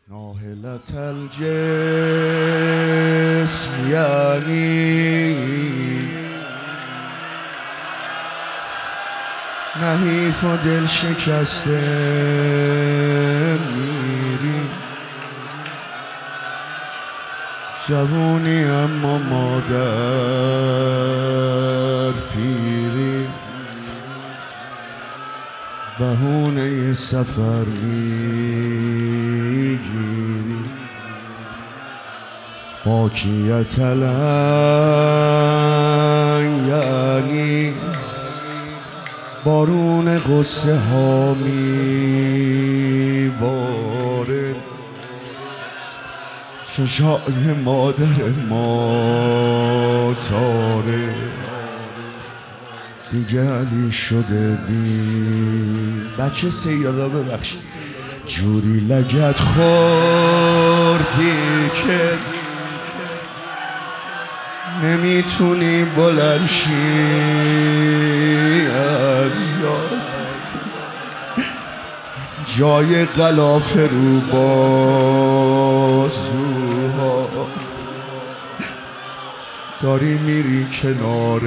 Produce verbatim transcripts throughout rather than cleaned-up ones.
ناهلت الجسم یعنی نحیف و دل شکسته میری، جوونی اما مادر پیری، بهونه سفر میگیری. باکیت الان یعنی بارون قصه ها میباره، چشای مادر ما تاره، دیگه علی شده بی بچه سیالا ببخشید جوری لگت خوردی که نمیتونی بلند شی از یاد، جای غلاف رو بازوهات داری میری کنار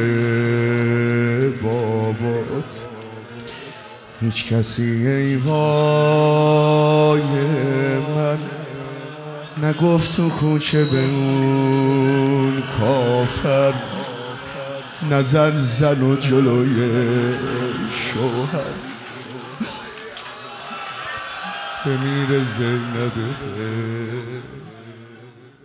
بابات. هیچ کسی ای وای من نگفت تو کوچه به اون کافر نزن زن و جلوی شوهر، بمیره زینبته.